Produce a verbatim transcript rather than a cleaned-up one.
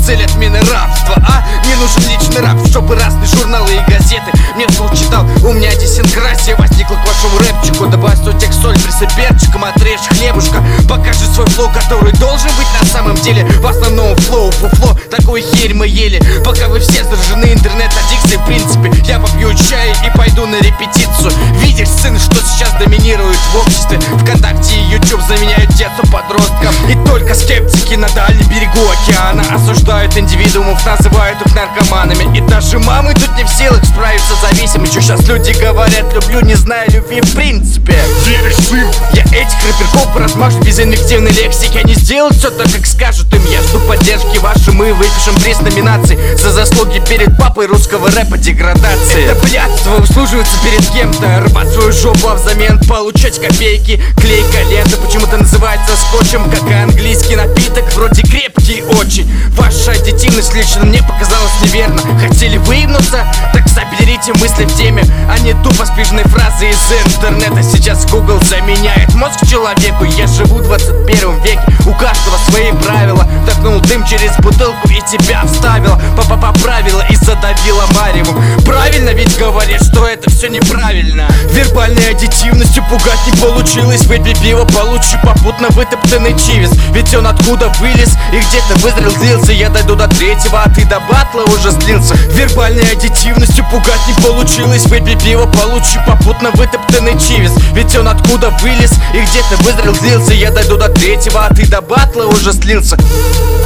цель отмены рабства, а? Мне нужен личный раб, чтобы разные журналы и газеты мне вслух читал. У меня десинкразия возникла к вашему рэпчику. Добавь сто текст соль, присыперчиком, отрежь хлебушка. Покажи свой флоу, который должен быть на самом деле. В основном флоу, фуфло, такую херь мы ели. Пока вы все заражены интернет-аддикцией, в принципе, я попью чай и пойду на репетицию. Видишь, сын, что сейчас доминирует в обществе? ВКонтакте и YouTube заменяют детство подростков. И только скептики на дальнем берегу океана осуждают индивидуумов, называют их наркоманами. И даже мамы тут не в силах справиться с зависимостью. Сейчас люди говорят: люблю, не зная любви в принципе. Веришь, сын? Я этих рэперков размажу без инвективной лексики. Они сделают все так, как скажут им. Я жду поддержки вашей, мы выпишем приз номинаций за заслуги перед папой русского рэпа деградации. Это блядство услуживается перед кем-то, рвать свою жопу, а взамен получать копейки. Клейка лента почему-то называется скотчем, как и английский напиток, вроде крепкий очень. Ваша аддитивность лично мне показалась неверно. Хотели выебнуться? Так соберите мысли в теме, а не тупо спиженные фразы из интернета. Сейчас Google заменяет мозг человеку. Я живу в двадцать первом веке, у каждого свои правила. Вдохнул дым через бутылку и тебя вставила. Папа поправила и задавила маревом. Правильно ведь говорит, что это все неправильно. Вербальной аддитивностью пугать не получилось. Выпей пиво, получи попутно вытоптанный чивис. Ведь он откуда вылез и где-то вызрел, злился. Я дойду до третьего, а ты до батла уже слился. Вербальной аддитивностью пугать не получилось. Выпей пиво, получи попутно вытоптанный чивис. Ведь он откуда вылез и где-то вызрел, злился. Я дойду до третьего, а ты до батла уже слился.